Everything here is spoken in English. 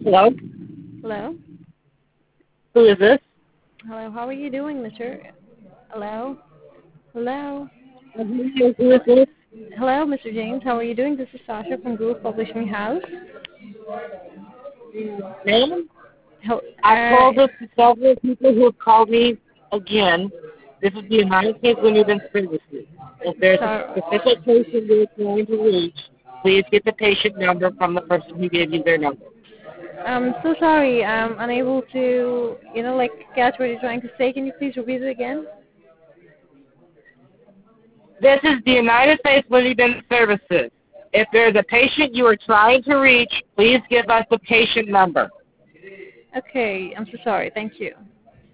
Hello? Hello? Who is this? Hello, how are you doing, Mr. Hello? Hello? Who is this? Hello, Mr. James, how are you doing? This is Sasha from Groove Publishing House. Ma'am? Hel- I've Uh, called this to several people who have called me again. This is the United States Women's Services. If there's a so, specific patient you're trying to reach, please get the patient number from the person who gave you their number. I'm so sorry, I'm unable to, catch what you're trying to say. Can you please repeat it again? This is the United States Women's Services. If there's a patient you are trying to reach, please give us the patient number. Okay, I'm so sorry. Thank you.